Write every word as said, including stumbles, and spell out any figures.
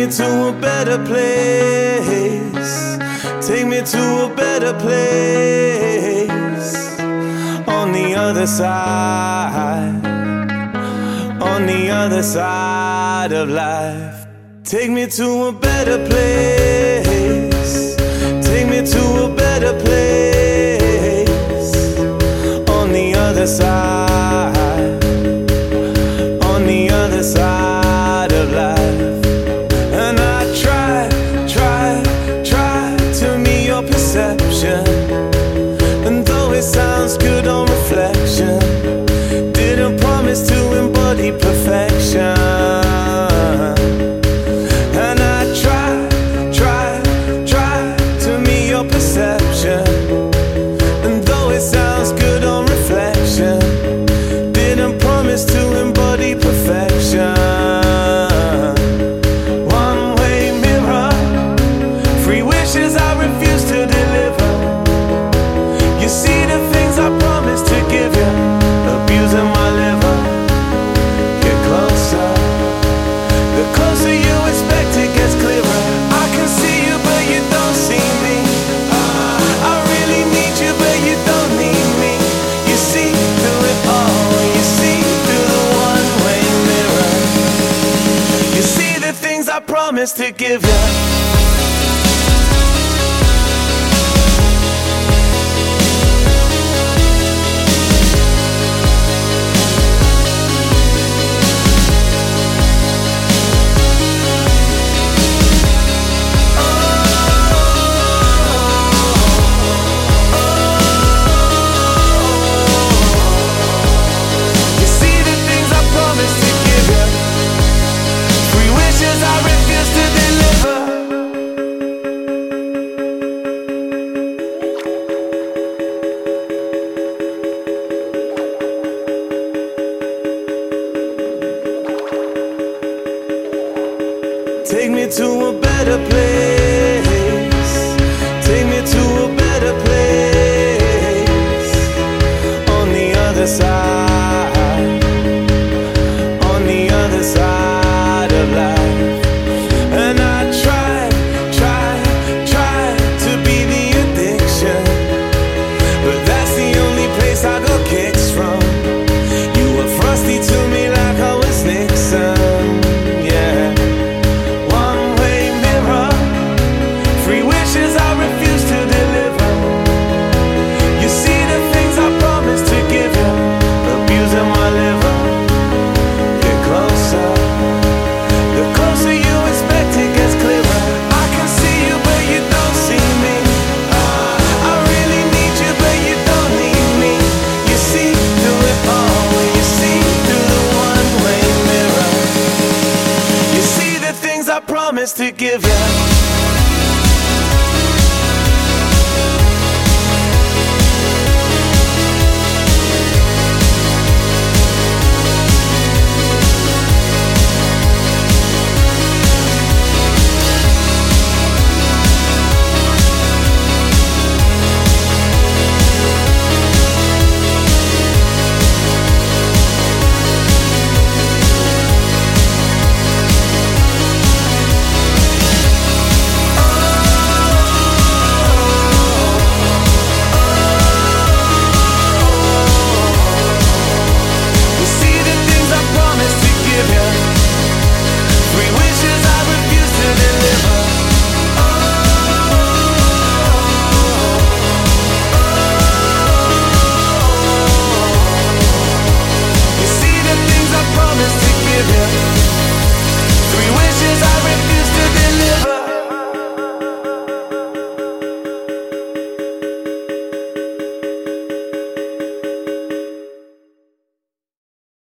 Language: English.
to a better place. Take me to a better place. On the other side, on the other side of life. Take me to a better place. Take me to a better place. On the other side, on the other side of life. And I try, try, try to meet your perception. And though it sounds good on reflection, didn't promise to embody perfection. And I try, try, try to meet your perception. And though it sounds good on reflection, didn't promise to embody perfection. One-way mirror, free wishes I refuse to deliver. You see the things I promised to give you, abusing my liver. Get closer, the closer you expect it gets clearer. I can see you but you don't see me. I really need you but you don't need me. You see through it all, you see through the one-way mirror. You see the things I promised to give you. Take me to a better place. Take me to a better place. On the other side, on the other side of life. And I try, try, try to be the addiction, but that's the only place I got kicks from. You were frosty to me like I was Nixon. Yeah. I refuse to deliver. You see the things I promised to give you, abusing my liver. Get closer, the closer you expect it gets clearer. I can see you but you don't see me. I really need you but you don't need me. You see through it all, you see through the one-way mirror. You see the things I promised to give you.